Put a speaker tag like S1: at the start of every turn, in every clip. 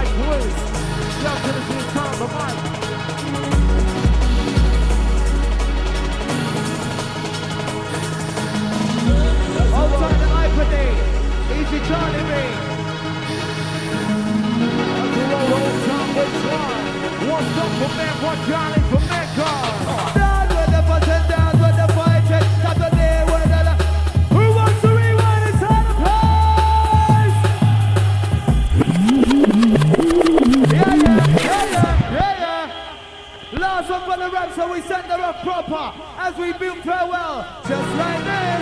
S1: quiz. Love to the team, time for Mike. Outside the iPad, easy Charlie me. To roll old time with one. What's up for men, one Johnny for men, God. Down with the button, down with the fighting. Saturday with the... Who wants to rewind inside the place? Yeah. Last one for the rap, so we send them off proper. As we build farewell, just like this.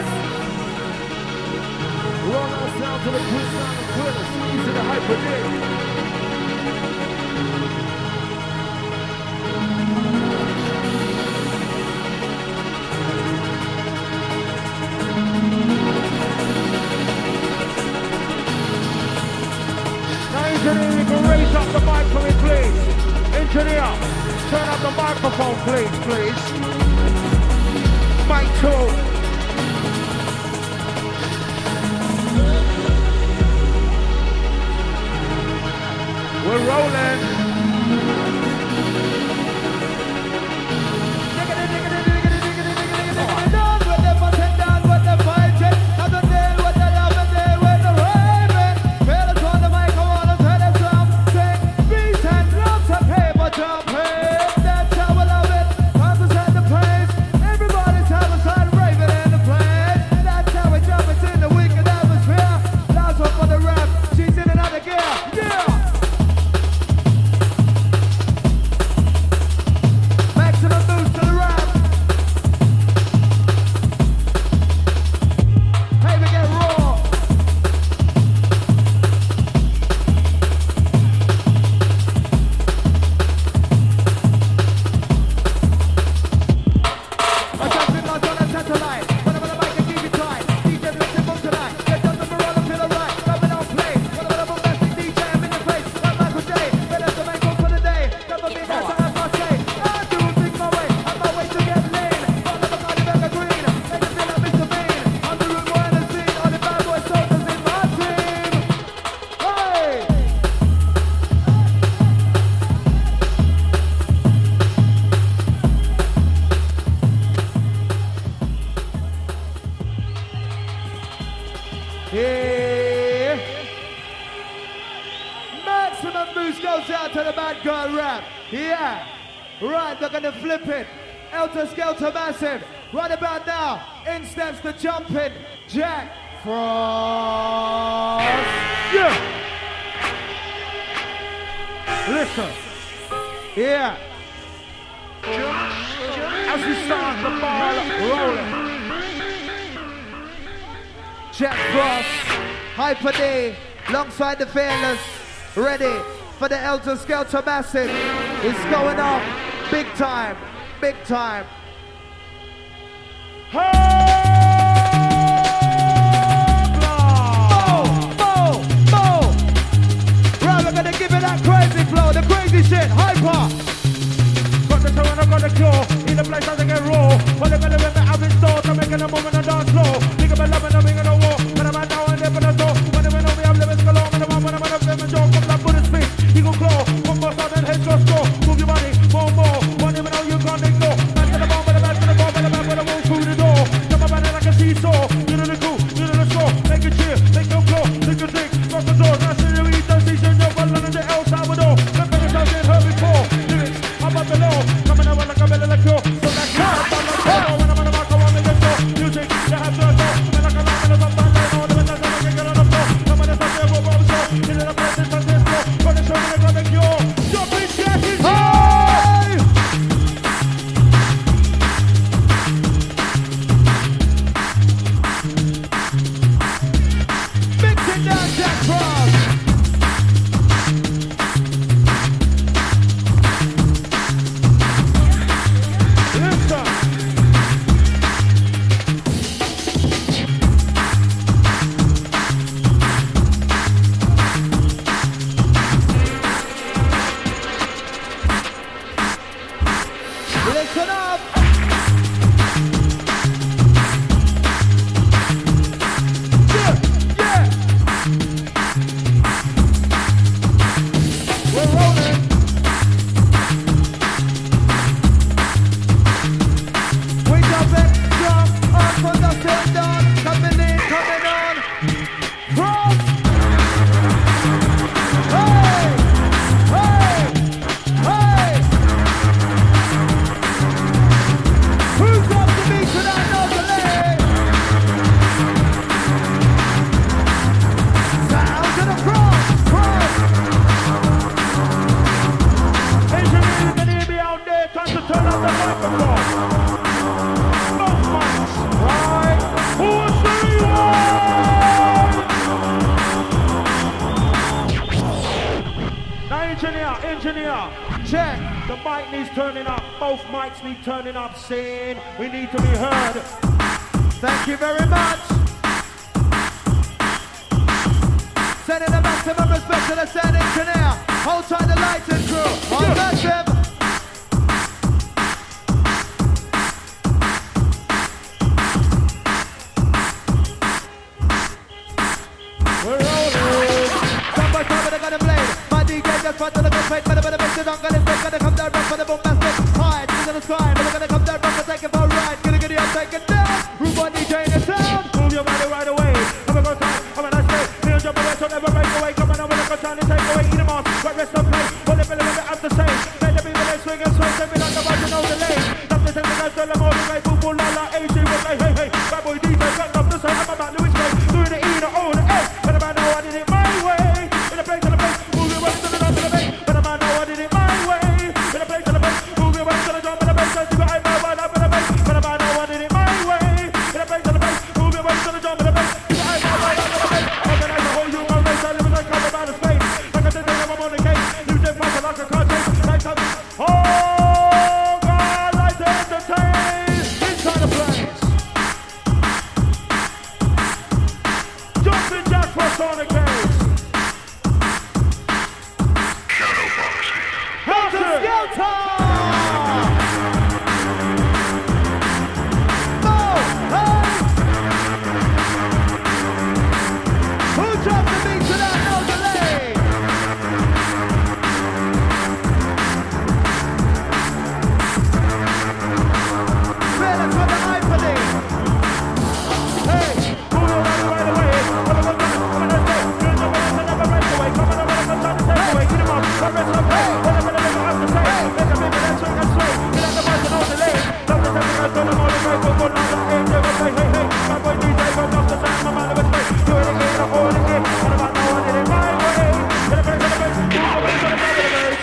S1: Roll us down to the quick sound of Twitter. Easy to hyper dig. Engineer, you can raise up the mic for me, please. Engineer, turn up the microphone, please. Mic 2. We're rolling. Flip it, Elter Skelter Massive. Right about now, in steps the jumping Jack Frost. Yeah. Listen. Yeah. As we start the ball rolling. Jack Frost, Hyper D, alongside the Fearless, ready for the Elter Skelter Massive. It's going on. Big time. Right, we're gonna give it that crazy flow, the crazy shit, hyper. Got the tone, I got the claw, in the place as I get raw. But they're gonna remember how it starts, I'm making a move on the dance floor. Think about loving, I'm in a war. When I'm out now and there for the door. When I'm in over, I'm living so long. When I'm out, I'm in a joke, I'm like Buddha's fist. He gon' claw, one more side and head to a score. Move your money, more. One even though you can't ignore. Back to the ball, with the back to the ball, with the back with the wall through the door. engineer, check. The mic needs turning up. Both mics need turning up. Saying we need to be heard. Thank you very much. Sending the maximum respect to the sound engineer. Hold tight the lighting crew. On massive. We're rolling. Somebody come with a gun and blade. My DJ just front to the good fate. Better make it on. Gonna stick. Gonna come down rough for the bombastic. High to the sky. We're gonna come down rough for taking for a ride. Gonna get it take it down. Room on DJ in the sound. Move your body right away. Have a good time. Have a nice day. Feel jump away. So never break away. Come on over the control and take away. Eat them off. But rest of play. What if it have to say? Let the people they swing and sway. They be like the button on the lane. Nothing to the guys. Tell them all the way. Boom, boom, la, la. AC was like, hey, hey. Bad boy DJ. Cut off the side. I'm about Louis Gray. Doing the E, the O, the A. But I know I did it my way. In the place to the place. Move your way to the drum to the bass. But I know I did it my way. In the place to the place. Move your way to the drum to the bass. So you got my one up in the bass. But I know I did it my way. In the place to the place. Move your way to the drum to the bass. You got my one up in the bass. Organize the whole human race. I live in a cover by the space. Like I said, I'm on the case. You take fast like a cartridge. Like something. Oh, God, like to entertain. Inside the place. Jumping Jack Frost on the case. Helter Skelter! Who dropped the beat to that? No delay! Fearless with the iPad. Hey, move your body right away. What am I gonna say? You're the one that never breaks away. Come on, I'm trying to take away. Eat them up. What rest of play? What am I have to say? Make a baby that swing and sway. Get out the button on the lane. Love the second I told them all the way. Go on the aim. They will say, hey, hey. My boy DJ goes off the side. My man will say, do it again, I'm all again. What about now? I did it my way. Get a break to the base. Move your way to the top of the base.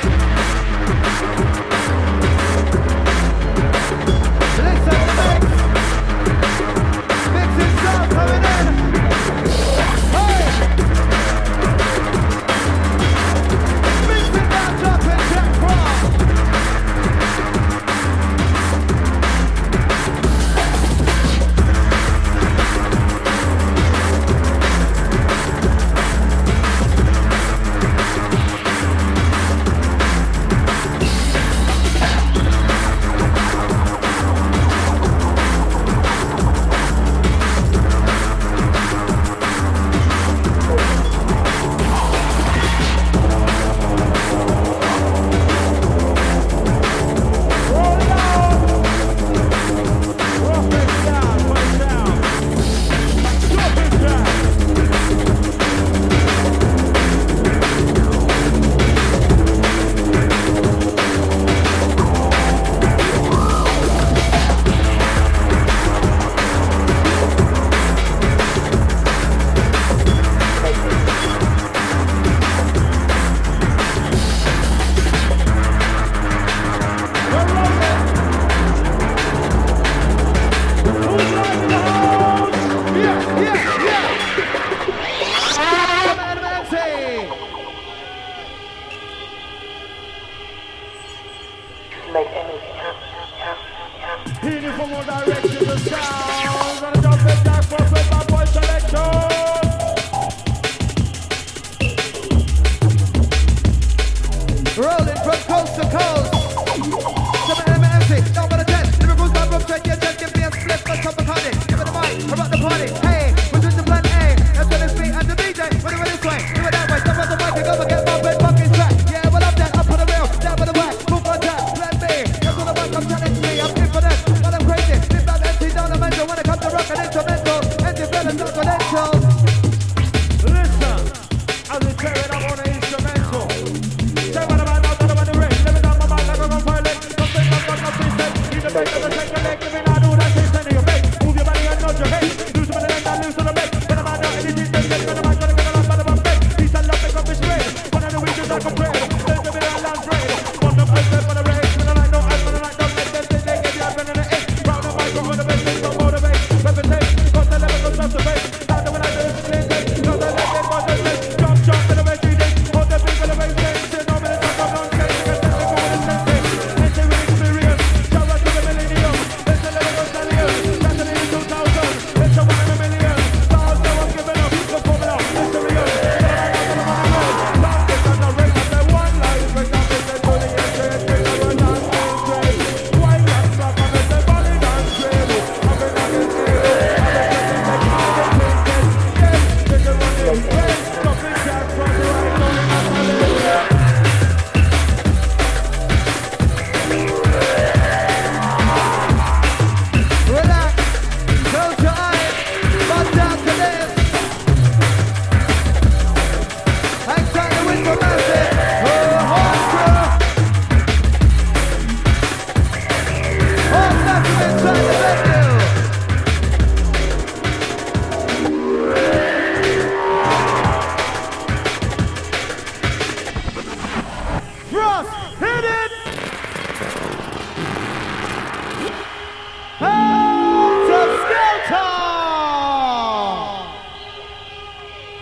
S1: Listen to the mix. Mixing sound coming in. Hey! Mixing down, dropping Jack Frost. Healing from all directions, the sound. Gonna jump in Jack Frost with my boy selection. Rolling from coast to coast. Some MC, don't wanna test. Lyrical start from check your chest. Give me a split, let's top of honey. Give me the mic, I rock the party. Hey, we're doing the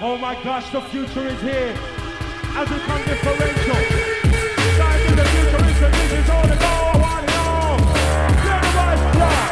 S1: Oh my gosh, the future is here. As we come differential. Science is the future, this is all the go. One now. Everybody's blood.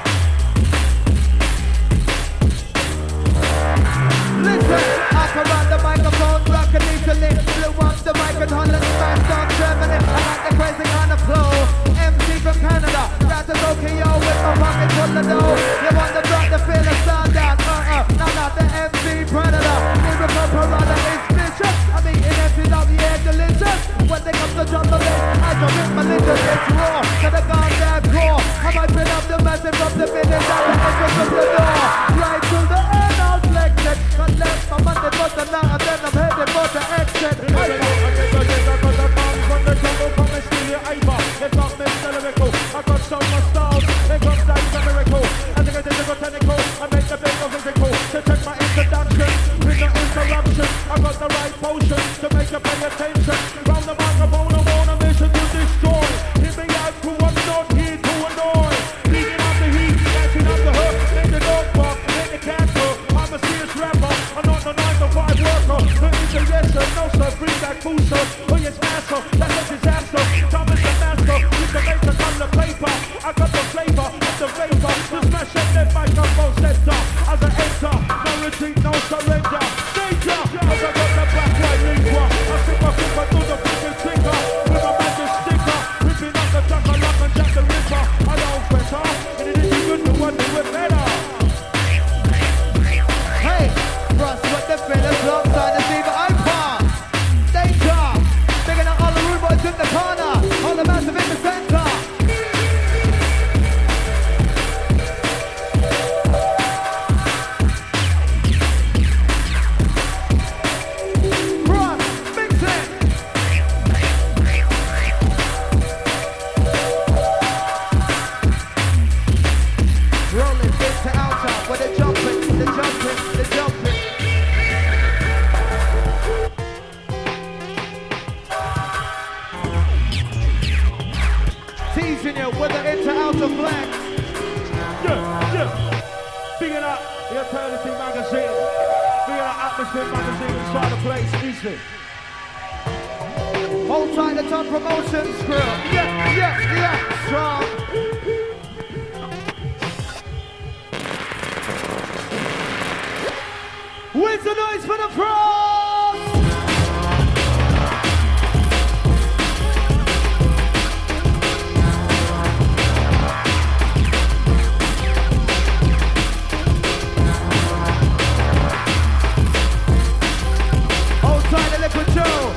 S2: Listen, I can run the microphone, rock and need to lift. Blew up the mic and Holland, smashed on Germany. I got the crazy kind of flow. MC from Canada, got to Tokyo with my pocket full of dough. You want the block to feel the sound down, now not the MC Predator. Lyrical piranha is vicious. I'm eating empties out the air delicious. When they come to drop the bass, I can rip my little it's raw. To the goddamn core, I might bring up the message from the finish out the entrance of the door. Right to the end, I'll flex it. Cut left, my money for the now, and then I'm heading for the exit.
S1: I got the bomb from the jungle, come and steal your Ava. It's not Mr. Lyrical. I got so much styles, they got dice and miracle. As I get into the technical, I make the big of physical. To check my introduction, with no interruption. I got the right potion to make you pay attention. Round the microphone, I'm on a mission to destroy. Hit me out to I'm not here to annoy. Beating up the heat, catching up the hook. Make the dog bark, make the cat hook. I'm a serious rapper, I'm not the 9 to 5 worker. But it's a yes sir, no sir, bring back food sir. Oh yes master, that's a disaster. Time is the master, with the make the color paper. I got the flavor of the vapor. To smash up that microphone center. As I enter, no retreat, no surrender. Danger, cause I got the black white lingua. I stick my finger through the freaking finger. With a magic sticker, ripping up the duck, I lock and jack the ripper. I don't better, and it is good to want to do it better.
S2: Hey, Russ, what the fellas love, sign to see the iPod. Danger, digging out all the rude boys in the corner, all the massive in the center. Russ, mix it. Rolling big to outer, where they're jumping, they're jumping, they're jumping. Teasing you with the into-outer flex.
S1: Yeah. Bigging up the Eternity magazine. Bigging up Atmosphere magazine inside the place. Easy.
S2: Hold tight the top promotions crew. Yeah. Strong. Where's the noise for the pros? Hold tight the Liquid Joe.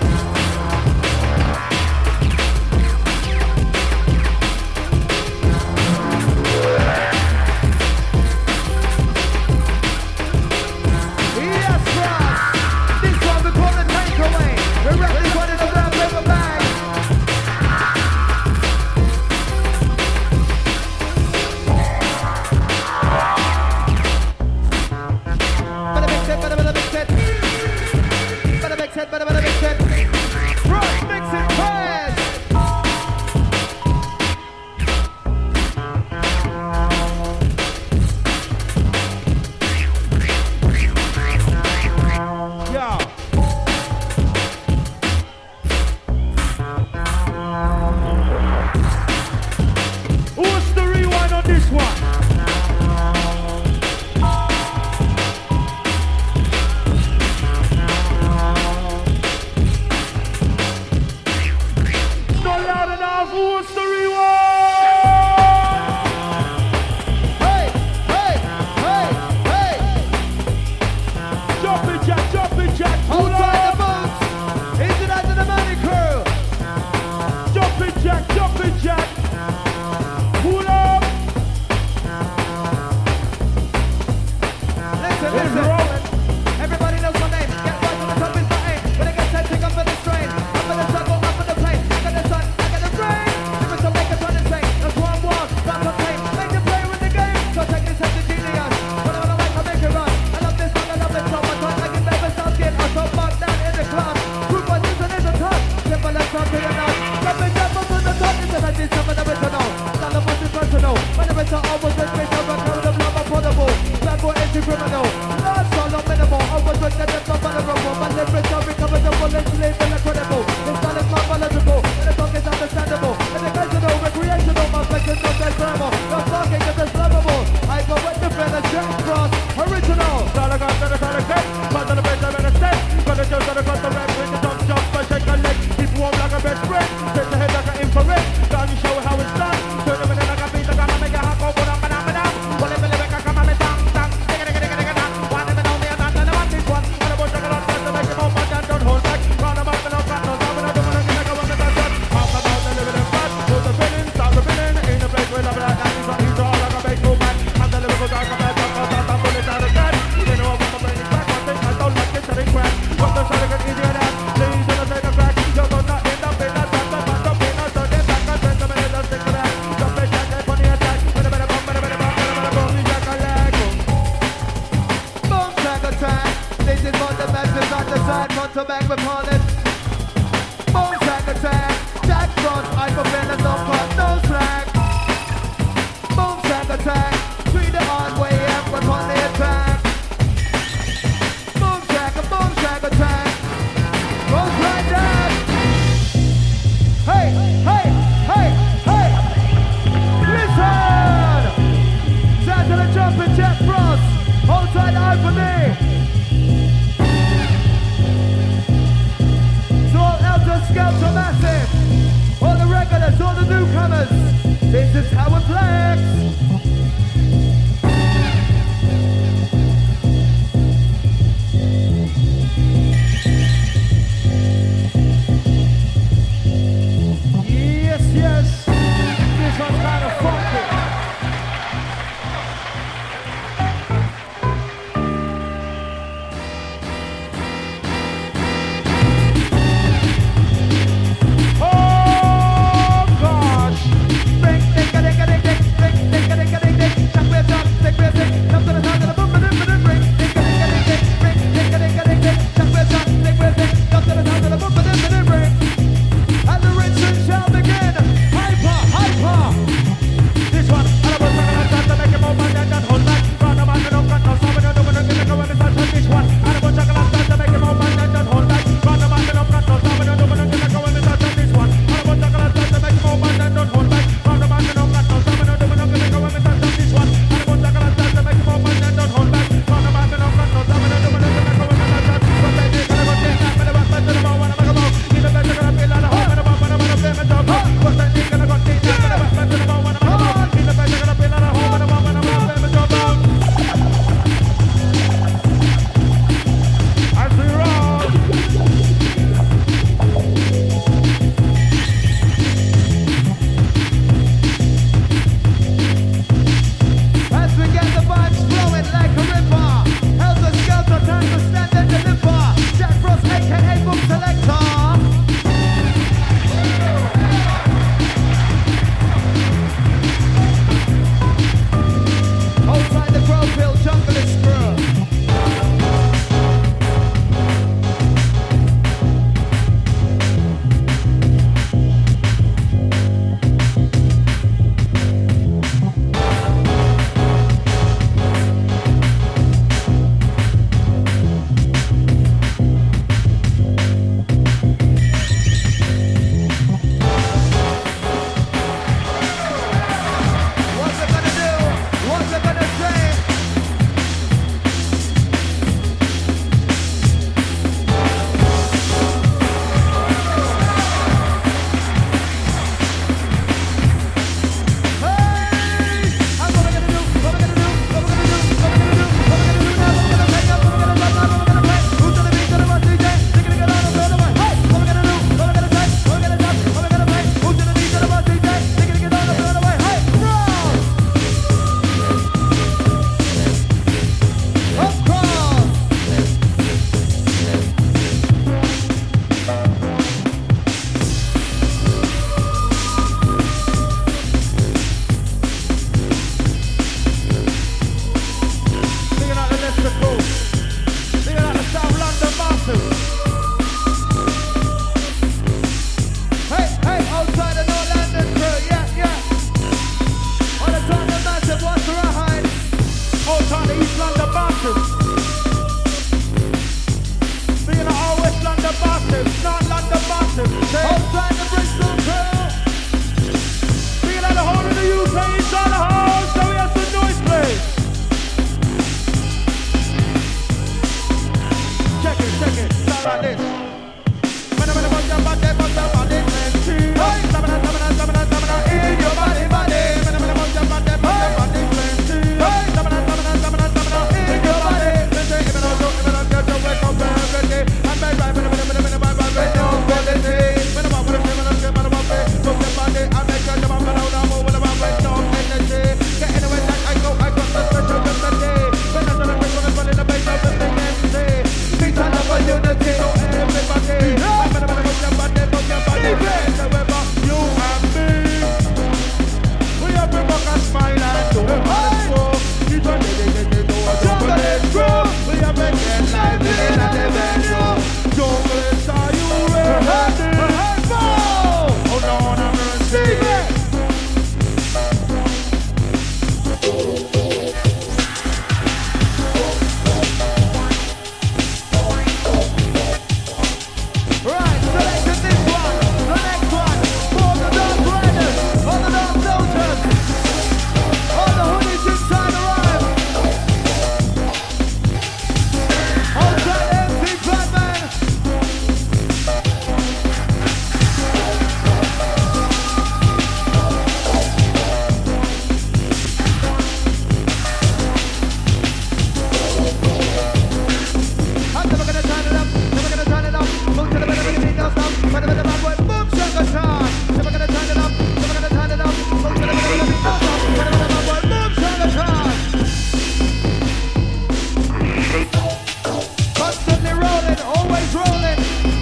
S1: I got to the celebrate. Part of the best I've ever said. Got the shows that I got the rap with the jump, but shake a leg. Keep warm like a best friend. Take the head like an infrared. Down you show how it's done. Turn them in like a beat, like I'm make a hot go, but I'm down. Well, if I come on, down. One of them know me, I'm not the one this one. One of us, I got to make it more fun than don't hold back. Round about the no cut, no time, and I don't want to make a one that does. Half about the living and fat. Put the feeling, start the feeling. In the place where love like that is all like a baseball man. I'm the lyrical dark, I'm the dark, I'm bullet out of that. You know what my brain is back, one thing I don't like it, selling crack. Got the side of an idiot ass. Please don't take a crack. You're gonna end up in a trap, but don't be not so damn back. I send them in a stick to that. Jump in, jack, and funny attack. Better boom, you jack a leg.
S2: Boom, track attack. This is what the message on the side. Want to back with it. Boom, track attack. Jack front, I prevent a no front, no slack. Boom, track attack. Treat the hard way up, but on the attack. Boom, track attack. Goes like that. Hey, hey, hey, hey. Listen. Sound to the jumping Jack Frost. Hold tight the eye for me. So all elder scouts are massive. All the regulars, all the newcomers. This is how it flex.
S1: about this. When I bust your body, plenty. Stamina, in your body, body. When I bust your body, plenty. Stamina, in your body. Even though you get your wake up every day. I'm right, when I no quality. When I'm with him, I'm move your body. I make sure I'm move with no energy. Get anywhere that I go, I got the special remedy. When I'm gonna run in the base of the MC. Things are never unity, so everybody. I'm gonna move your body, wherever you and me. We have to walk a smile and do the hard. Keep on jumping through. We have been getting live in the venue. Jungle are you ready? Hold on, I'm gonna see it. Right, selected this one, the next one, for the Dark Riders, all the Dark Soldiers, all the hoodies inside the rhyme. Outside MC Batman. I'm never gonna turn it up, never gonna turn it up. Move to the better, better, beat, don't stop. Better, better, bad boy, boom, sugar time. Never gonna turn it up, never gonna turn it up. Move to the better, better, beat, don't stop. Better, better, bad boy, boom, sugar time. Constantly rolling, always rolling.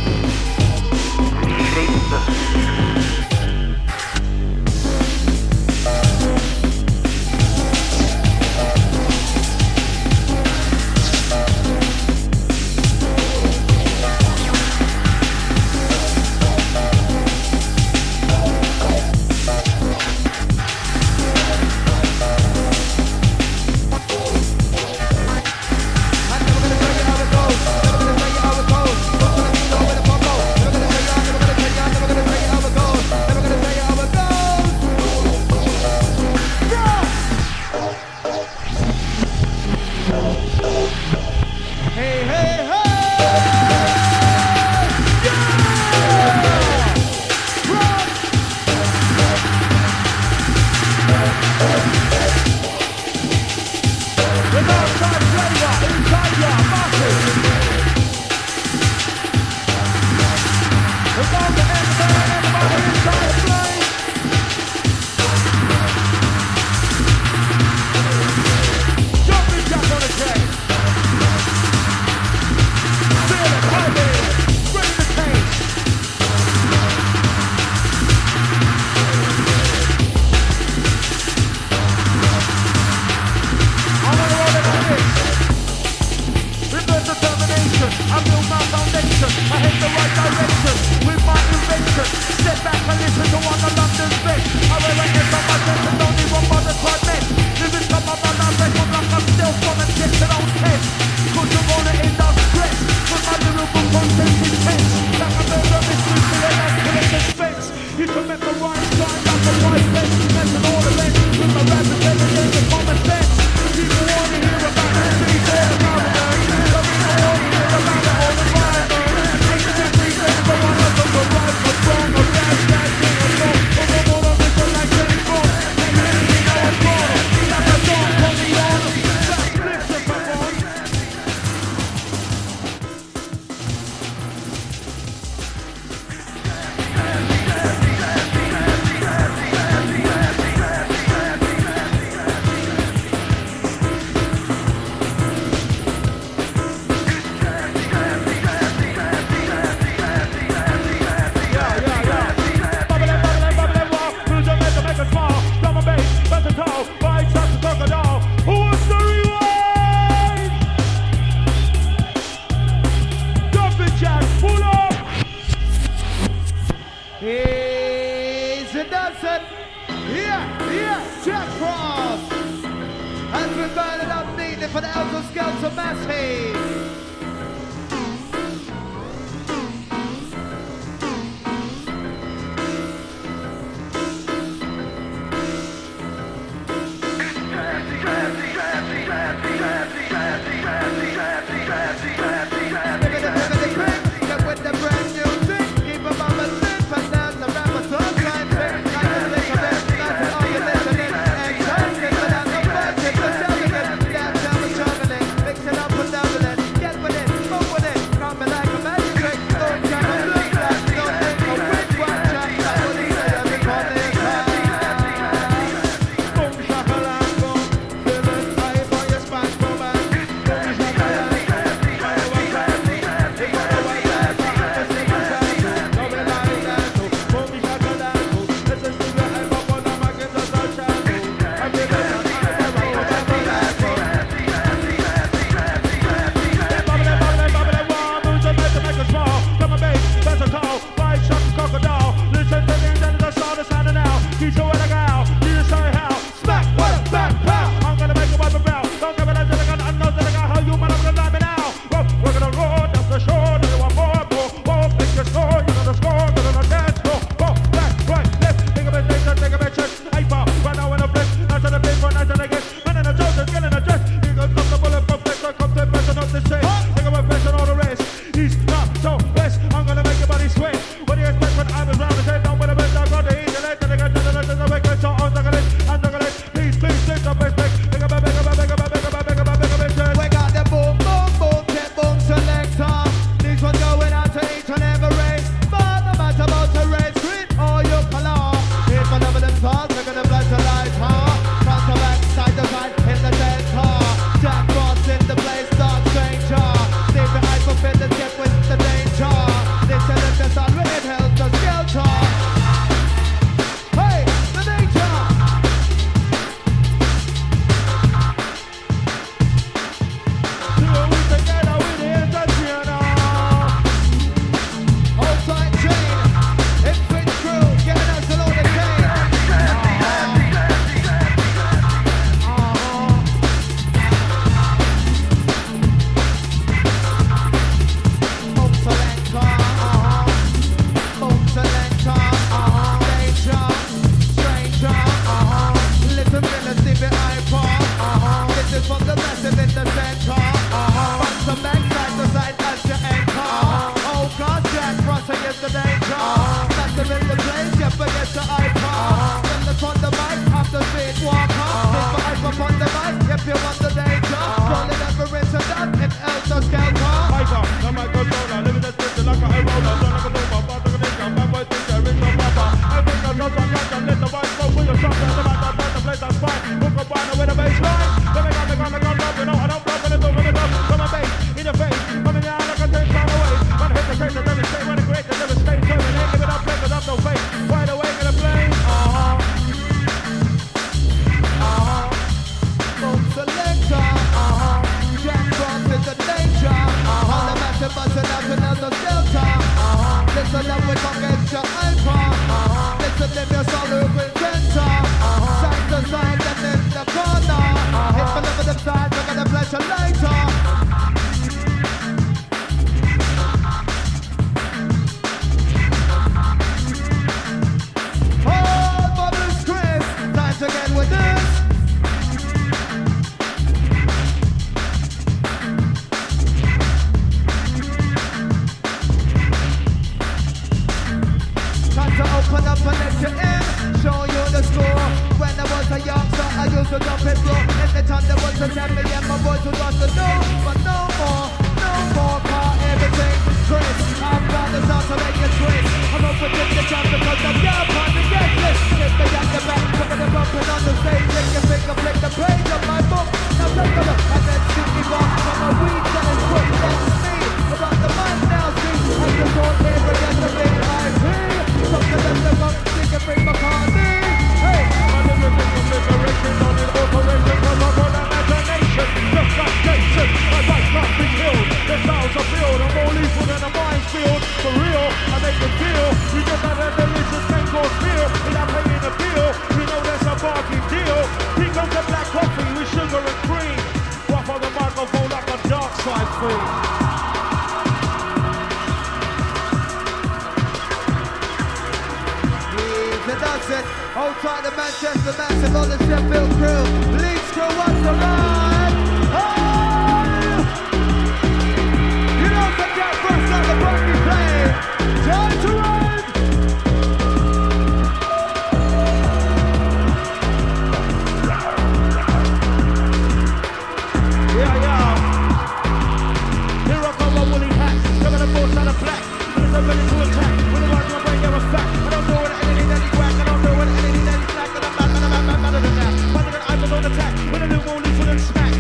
S1: I'm never gonna tell you how it goes. Never gonna tell you how it goes. Don't tell me know where the fuck goes. Never gonna tell you, never gonna tell you, never gonna tell you how it goes. Never gonna tell you how it goes. Hey, hey, hey! Yeah! Rock! With outside flavor, inside ya, massive. With all the everybody inside the flame. Jumping jack on the track. Feel it, baby. Bring the taste. I wanna roll it like this. Reverse determination. I build my foundation. I head the right direction with my invention. Step back and listen to what the London best. I wear a head on my chest and don't even bother try men. Living from my mother, record like I'm still from and get to those tests. Cause you roll it in the stress. With my lyrical content intense. Like a murder mystery to the last to the suspense. You can make the right time like the right place. Messing all the rest. With my rap and everything the common sense. People wanna hear about the streets all the time. Some people wanna hear about it all the time. Ain't the difference for one of them, a right, a wrong, a bad, bad thing, a song. But we're more of it like James Bond. Ain't anything I was born. Like a song, put me on. Listen, come on. Easy dancing. Yeah, Jack Frost has been burning up neatly for the Elton Scouts of Massey. Give it a
S2: out the Manchester Massive on the Sheffield crew. Leeds crew once again. Oh! You know the Jack Frost at the Bucky play. Time to run!
S1: Yeah, yeah. Here I come, my woolly hat. Coming the force out of black. I'm ready to attack. With the ones my brain, you're a fact. I don't know what anything that he's whack. I don't know what anything that he's black. And I'm mad, better than that. Better than I'm on attack. With a new morning full of smack.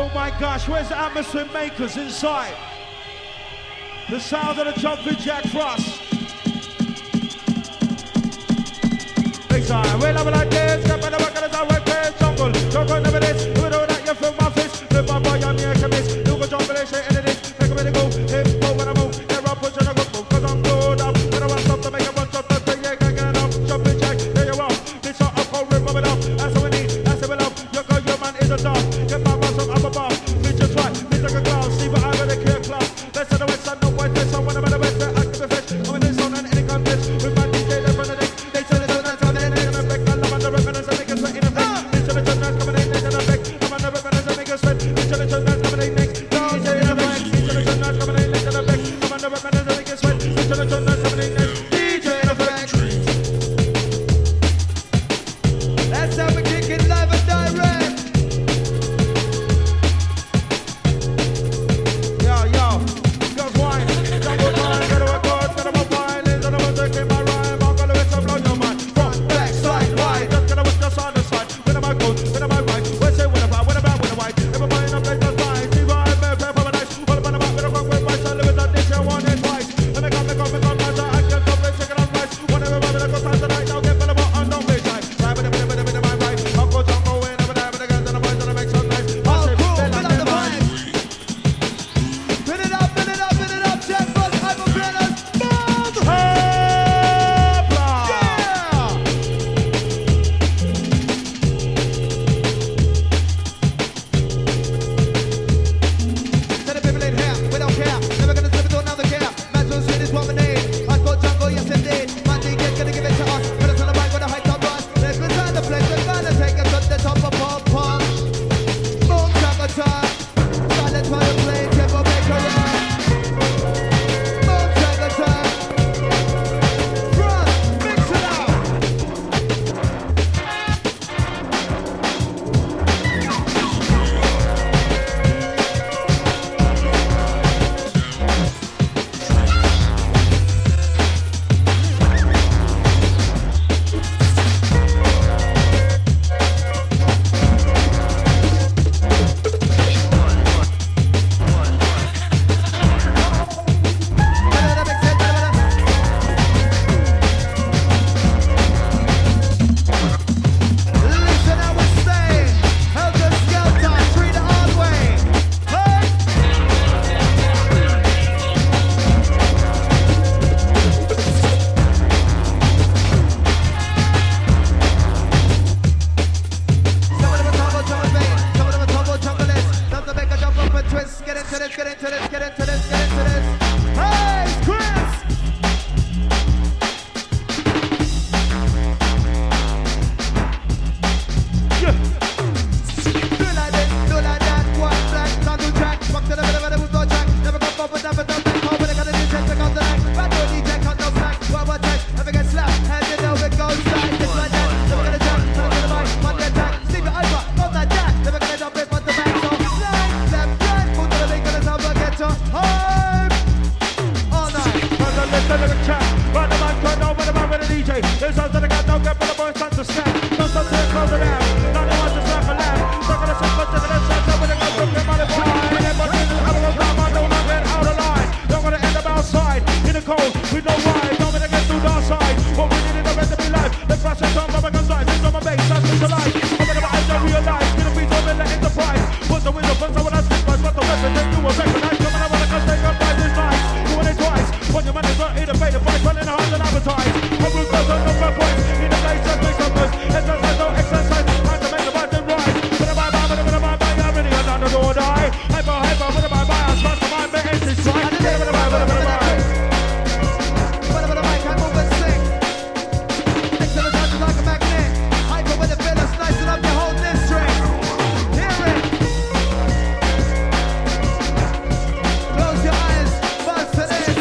S1: Oh my gosh, where's the atmosphere makers inside? The sound of the jumping Jack Frost. Big time, we love it like this. Step in the back of the direct place. Jungle, jungle, never this. You know that you feel my face. Live my boy, I'm here, come in. You go jump in the shit, and it is. Make a minute go. Hip, go when I move. Here I push and I go. Cause I'm good up. When I want stuff to make a bunch of stuff. Yeah, can't get enough. Jumping Jack, there you are. This shot up, hold, rip, rub it up. That's what we need, that's what we love. Your girl, your man is a dog. Get my boss up above. Bitch, just right. Bitch like a clown. See what I really care, class. Let's to the west side, no white face. I want to be the best. I keep it fresh. I'm in this on and any contest. With my DJ, they're running it. They tell it, don't come in. They're gonna back. I'm on the reference and make it sweat in the back. Bitch, the turn that's coming in. They're gonna back. I'm on the reference and make it sweat. Bitch, the turn that's coming in next. DJ in the back. Bitch, the turn that's coming in. They're gonna back. I'm on the reference and make it sweat. Bitch, the turn that's coming in next. DJ in the back.
S2: That's how we kick it live and direct.
S1: Yo, girls wine, jungle time, get a record, get a mobile, listen to what's taking my rhyme, I'm gonna let some blow your mind, front, back, side, right, just gonna watch just on the side, when am I good, when am I right, where's it, when am I white, everybody in the place just fine, see why I'm very paradise, all about with a rock with my son, live with that dish, I want it twice, and make up, my son, I can't stop it, chicken on rice, whenever I'm in a good time tonight, I'll get better, but I don't be shy, right, with my right, I'll go jungle, whenever I'm in the guns, and the boys, and I make some nice,
S2: Oh, cool, fill up the vibe. Fill it up, Jack Frost, I'm a brother. Boom! Yeah! To the people in here, we don't care. Never gonna slip it to another care. Man's shit is what we need. I got jungle, yes indeed. My DJ's gonna give it to us. Put us on the mic with a high top bus. Let's go to the place. We're gonna take us to the top of pop. Boom, jungle time. Silent fire play, tempo make a run. Boom, jungle time. Run, mix it out. Listen how we stay. Helter Skelter, treat it all the way. Hey! Some of them are tumble, jumble bait. Some of them are tumble, jungle list. Some of them make a jump up and twist. Get into this, get into this, get into this, get into this. Hey, Chris! Do like this, do like that, one black, not two track. Fuck to the middle of the move, no track. Never come up with never done back home. When I got a new check, pick up the line. Bad boy DJ, cut no slack. One check, never get slapped. And you know it goes like this, like that. Never gonna jack, turn to the mic, one attack. Sleep it over, on that jack. Never gonna jump in, front to back. So, right, left, right. Move to the link, gonna top, get to home. All night.
S1: Listen to the chat, run the mic, turn over the man with the DJ. There's something that got no get for the boys, time to snap. No stop to close it down. Now they want to slap a lamb. Stuck on the same foot, taking a shot, so when they go from their money boy. Everybody in the other one, time, I don't get out of line. Don't wanna end up outside, in the cold, with no ride. Don't wanna get through the side. What we need in the rest of my life. Let's flash it on, my guns rise. It's on my base, that's Mr. Life. I'm in my eyes, I realize. Gonna be so in the enterprise. Put the window, first I wanna slip, but the weapon, then you will recognize. Coming up with a cause they got by this night. Doing it twice. When your man is not in the pay the price, running hard and advertise. From Bruce Wilson, no fair points. In the place, just make some noise. Exercise, no exercise. Time to make the button rise. With a bye-bye, I'm ready, I'm the door die. Hyper, with a bye-bye, I'm smash the mind, but it's right. With a bye-bye.
S2: Whatever the mic, I move and sing. Next to the touch is like a magnet. Hyper with the feelers, nice enough to hold this string. Hear it. Close your eyes, buzz to this.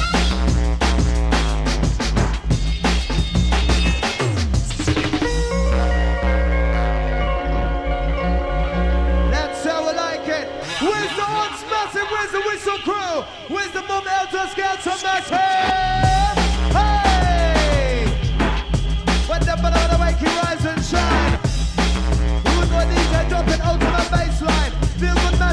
S2: That's how we like it. Where's the odds massive? Where's the whistle crew? Where's the mum Helter Skelter massive? Hey! When the banana make you rise and shine. Who would want DJ dropping ultimate bassline? Feel good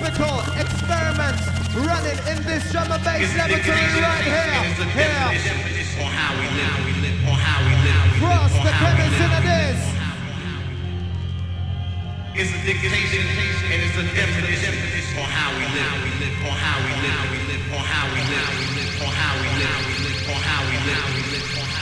S2: chemical experiments running in this drum and bass laboratory right here. Cross the chemist in this.
S3: It's a dictation and it's a definition on how we live, on how we live, on how we live, on how we live, on how we live, on how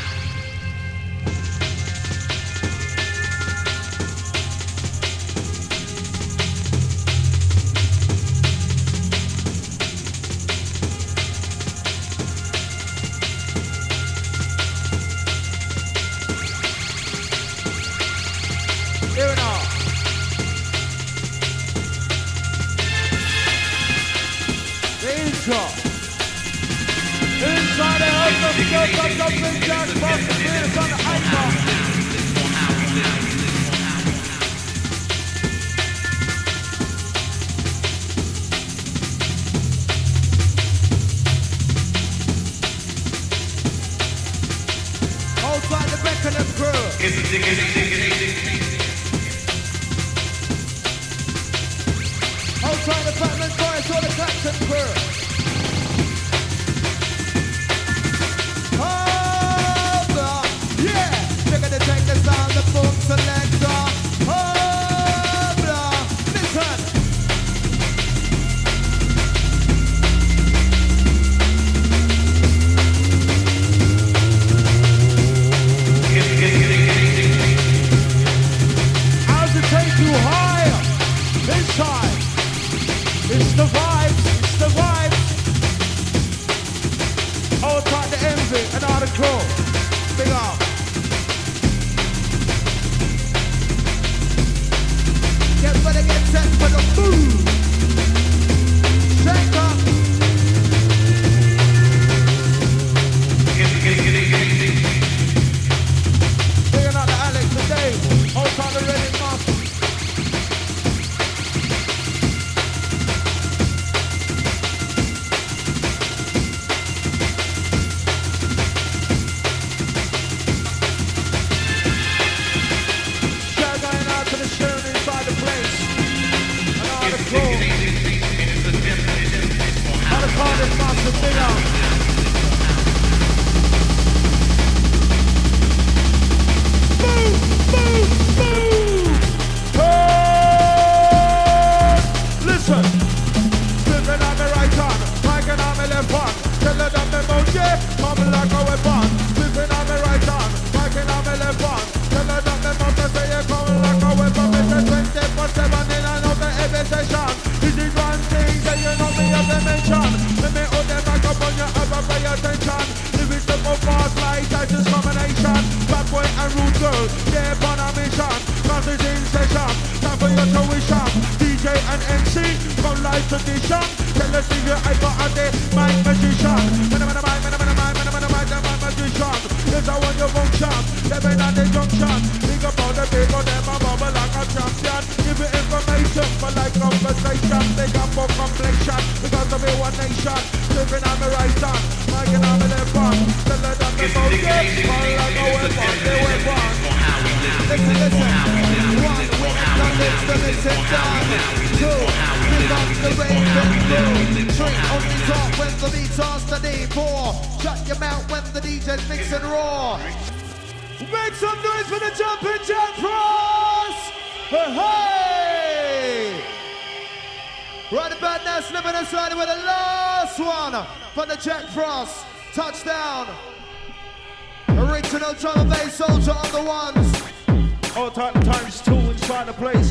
S1: Inside the house of the big jack box, the beers on the icon.
S2: Outside the Beckenham crew. Outside the Batman Boys or the Clapton crew. Take the sound, the boom selector. Oh, blah. Listen.
S1: How's it take you higher? Inside. It's the vibes. It's the vibes. All time to envy and all the crew. Big up.
S2: Better get set for the move. Shake up.
S1: Bringing out the Alex today. All time to ready master. Share going out to the sharing inside the place. How to call this master big up. Move, move, move. Hey! Listen. Flipping on my right hand, miking on my left hand. Tell her that me mouth, yeah, come like a weapon. Flipping on my right hand, miking on my left hand. Tell her that me mouth, say you come like a weapon. It's a 24/7 in another every session. This is one thing that you know me have to mention. Let me hold them back up on your ever pay attention. If it's the fast light, that's just combination. Bad boy and rude girl, they're on a mission. Cause it's in session, time for your tuition. DJ and MC, from live tradition. Tell us if you're ever at the mic magician. Man, magician. Yes, I want your function. Living at the junction. Think about the people, them a bubble like a champion. Give you information, but like conversation. They got for complexion. Because of it, one nation. Living on the right hand, miking on the left hand. Tell them that the boat, yeah, all like a weapon, they weapon.
S2: Listen, listen. One, we ain't done this, the listen down. Two, pick up the raving crew. Three, only talk when the beats are steady. Four, shut your mouth when the DJ's mixing raw.
S1: Make some noise for the Jumping Jack Frost! Hey!
S2: Right about now, slipping aside with the last one for the Jack Frost. Touchdown. Original drum and bass soldier on the ones.
S1: All times two inside the place.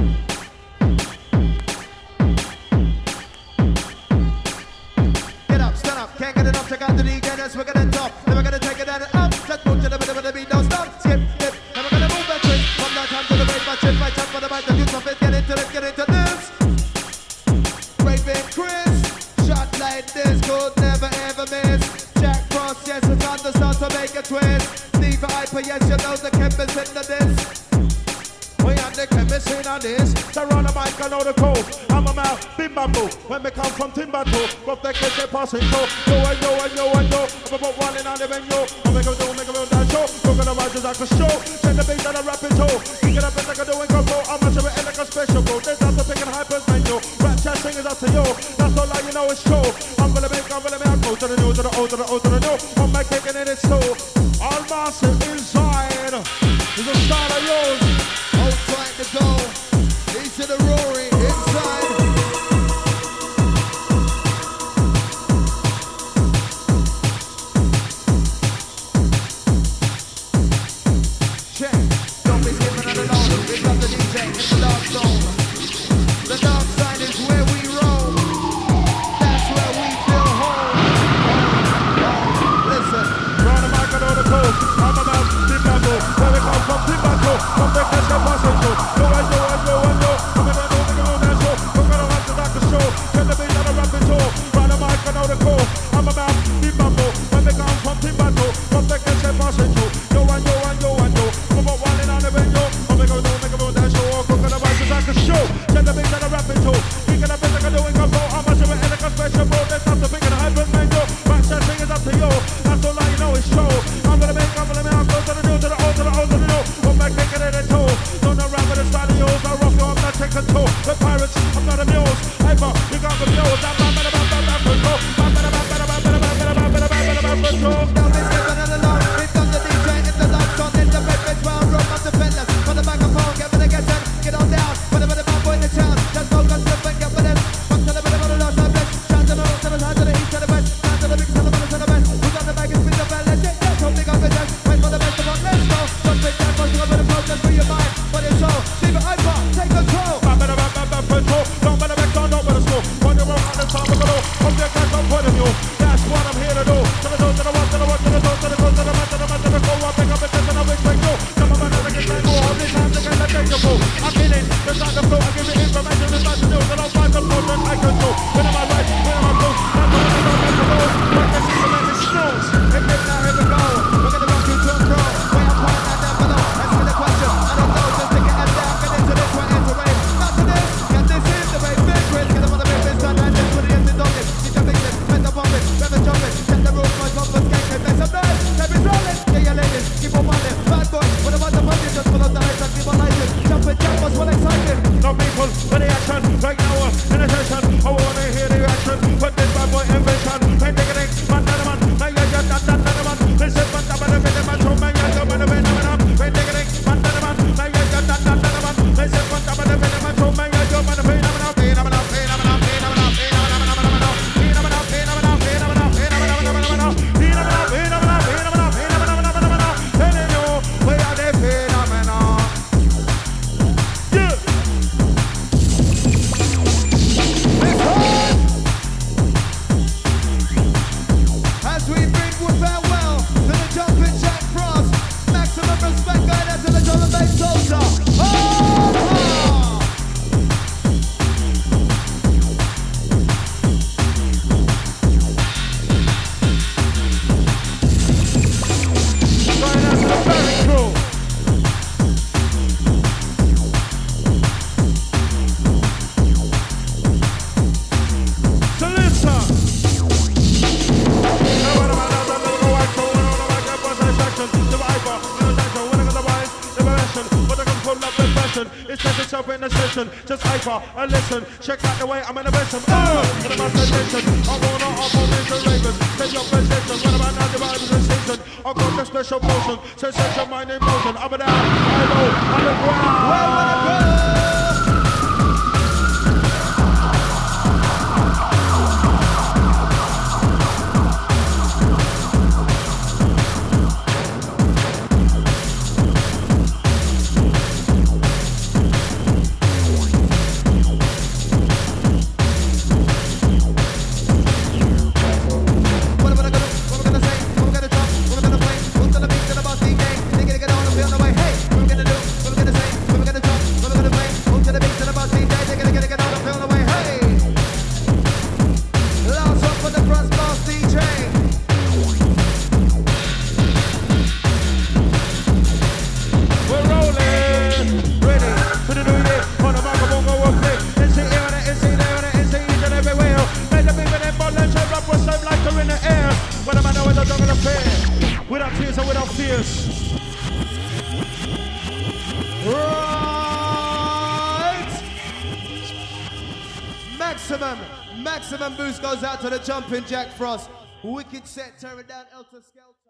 S2: Get up, stand up, can't get enough, check out the DJ, that's we're gonna top. Then we're gonna take it down and up. Let's move to the bit of the beat, don't stop. Skip, skip, and we're gonna move that quick. From that time to the bass, my chip, my chop for the mic, the juice of it, get into this. Raving Chris, shot like this, could never ever miss. Jack Frost, yes, it's on the start to make a twist. Steve Hyper, yes, you know the Kemp's in the disc.
S1: We had the chemist in on this. So run the mic, I know the code. I'm a mouth, Timbuktu. When we come from Timbuktu, got the kids they passing through. Yo and yo and yo and yo. I'm about one in on the venue. I'm make a do that show. We're gonna rise as like a show. Send the beat that I rap it too. You get up and like I do and go flow. I'm much of it like a special bro. There's not the picking hypers menu. Rap chat singers up to you. That's all I you know it's true. I'm gonna make I go to the new, to the old, to the old, to the new. I'm back kicking in it slow. All massive inside. Is a style of yours.
S2: Outside the door. East to the Rory. Inside. Check. Don't be skipping on the load. Pick up the DJ in the dark zone. The dark side is where we roam. That's where we feel home. Listen.
S1: Run the mic, I know the code. I'm about Timbuktu. Where we come from Timbuktu. From the kids they passing through. Yo and yo and yo and yo. I'm gonna do that show. We're gonna rise as like a show. Send the beat that I rap it too. Run the mic, I know the code. I'm about Timbuktu. When we come from Timbuktu. From the kids they passing through. Yo and yo and yo and yo. I'm about one in on the venue. I'm gonna do that show. We're gonna rise as like a show. Send the beat that I rap it too. You can have it like I do and go flow. I'm much of it like a special bro. There's not the big and hyper menu. Rap chat sing is up to you. That's all I know is show. I'm gonna make, I'm go to the new, to the old, to the old, to the new. I'm back taking it in two. Don't know rap with the style of yours. I rock you, I'm not taking two. The pirates, I'm not a muse. Hyper, you got the muse. I'm not better, control. I'm better, control.
S2: Don't be skipping on the load. Pick up the DJ in the dark zone. In the red, red, round, rock up the fellas. On the microphone, get with the get in. Get on down. Put the bad boy in the town. Just go, gun, slip, and get with it. Fuck to the middle of the last time, bitch. Shout to the north, to the side, to the east, to the west. Down to the big, to the bottom, to the west. Who's on the back and spin the bell? Let's get that. Don't think I'm good. Wait for the best of all. Let's go. Don't think that much of a process for your mind. But it's all. Leave it hyper. Take control.
S1: I'm better, control. Don't better back down, don't better slow. When you're on the top of the low, from the attack, I'm point of view. That's what I'm here to do. To the door, to the one, to the one, to the door, to the go, to the man, to the man, to the go. I pick up and test and I respect you. Some of my never get let go. All these times I can't let take you. I'm in it. There's not the flow. I give you information. There's not to do. So don't find the flow that I control. When am I right? When am I blue? That's what I know. That's the road. Like the system and the snows.
S2: Hey, baby, now here we go. We're gonna rock you to and fro. Way up high, not down below. Ask me the question. I don't know. Just take it and down. Get into this one, enter way. Not to this. Get this in the way. Big quiz. Get up on the big biz. Done and this. Put it in the dog. Get your business. Bend up on it. Grab it, jump it. Set the rules. My bumpers. Gang. Make some noise. Let me roll it. Yeah, yeah, ladies. Keep on running. Bad boy. What about the money? Just pull up the lights and keep on lighting. Jump it, jump us. Well excited.
S1: No people with the action. Right now, in attention. I wanna hear the reaction. Put this bad boy in vision. Paint the man, man, man. Man, man. This is man, man, man. Show man, man, man. Paint the man, man, man. Man, man. This is man, man, man. Show man, just hyper and listen. Check out the way I'm in the best of in my sensation. I'm on the ravens. Take your position. What about now the vibes and season? I've got the special motion. Sensation, mind in motion. Up and down. I know. Underground.
S2: Where wanna go? We're gonna
S1: serious.
S2: Right. Maximum boost goes out to the jumping Jack Frost. Wicked set, tearing down Elter Skelter.